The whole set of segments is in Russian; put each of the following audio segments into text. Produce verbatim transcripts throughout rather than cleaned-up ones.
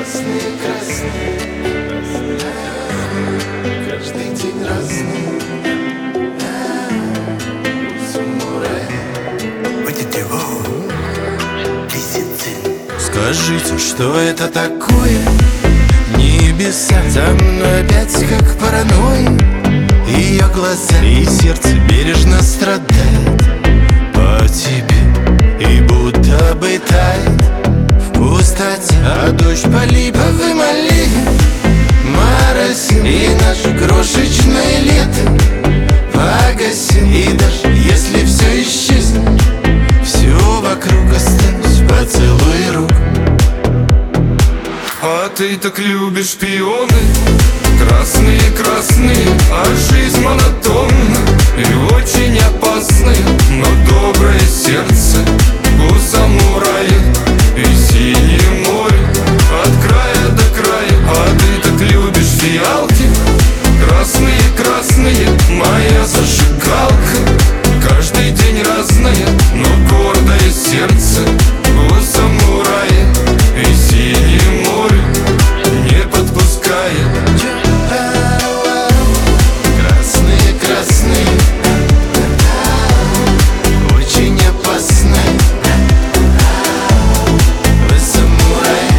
Красные, красные, каждый день разный. Скажите, что это такое? Небеса за мной опять как паранойя. Ее глаза и сердце бережно страдает по тебе, и будто бы тает в пустоте. А дождь по липовым аллеям моросил, и наше крошечное лето погасил. И даже если все исчезнет, все вокруг останусь поцелуй рук. А ты так любишь шпионы, красные, красные, а жизнь монотонна и очень опасная. Но доброе сердце у самурая и синее море от края до края. А ты так любишь фиалки, красные, красные, моя зажигалка. Каждый день разное, но гордое сердце у самурая и синее море не подпускает. Красные, красные, очень опасные. Вы самурай.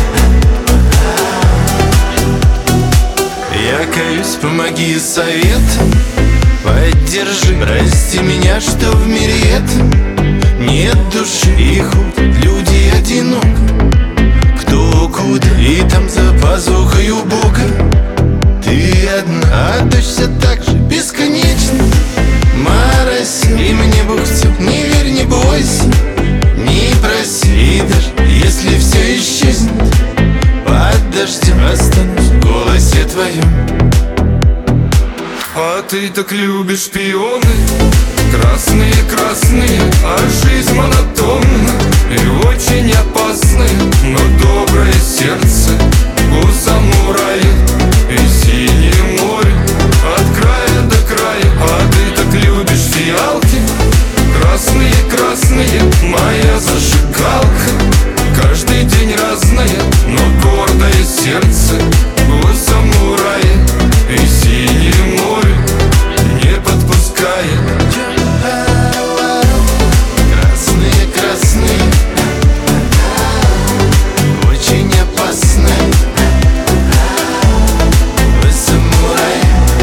Я каюсь, помоги советом, поддержи, прости меня, что в мире этом нет души и ходят люди одинок. Кто куда, и там за пазухой у Бога ты одна, а дождь все так же бесконечно моросил. И мне Бог все, не верь, не бойся, не проси. И даже если все исчезнет, под дождем останусь в голосе твоем. А ты так любишь шпионы, красные, красные, а жизнь монотонна и очень опасная. Но доброе сердце у самурая и синее море от края до края. А ты так любишь фиалки, красные, красные, моя зажигалка. Каждый день разное, но гордое сердце у самурая и синее море не подпускает. Красные, красные, очень опасные. Вы самурай.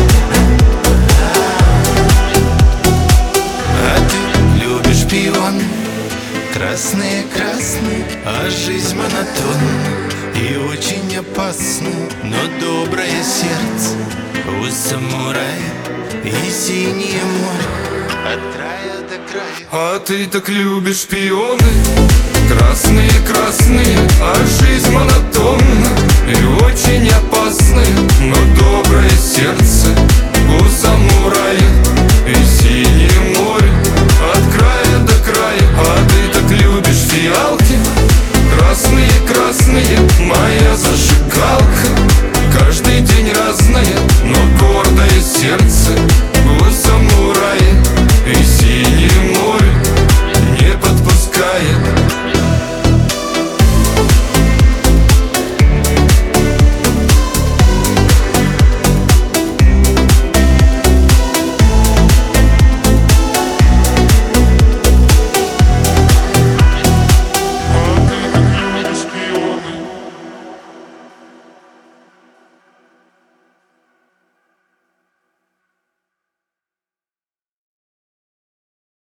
А ты любишь шпион. Красные, красные, а жизнь монотонна и очень опасна. Но доброе сердце у самурая и синее море от края до края. А ты так любишь шпионы, красные, красные, а жизнь монотонна и очень опасная. Но доброе сердце у самурая и синее море от края до края. А ты так любишь фиалки, красные, красные, моя зажигалка. Каждый день разное, но гордое сердце